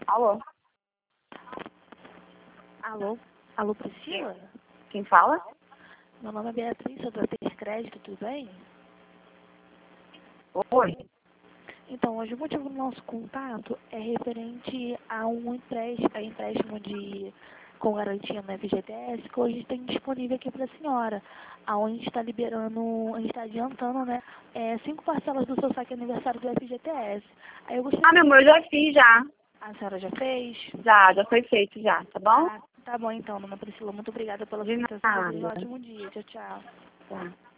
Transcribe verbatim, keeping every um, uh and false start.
Alô? Alô? Alô, Priscila? Quem fala? Meu nome é Beatriz, sou da Ter Crédito, tudo bem? Oi. Então, hoje o motivo do nosso contato é referente a um empréstimo, a empréstimo de, com garantia no F G T S que hoje tem disponível aqui para a senhora. Aonde a gente está liberando, a gente está adiantando, né, é, cinco parcelas do seu saque aniversário do F G T S. Aí eu gostaria... Ah, meu amor, eu já fiz já. A senhora já fez? Já, já foi feito já, tá bom? Ah, tá bom então, dona Priscila. Muito obrigada pela De sua atenção. Desejo um nada. ótimo dia. Tchau, tchau. Tá.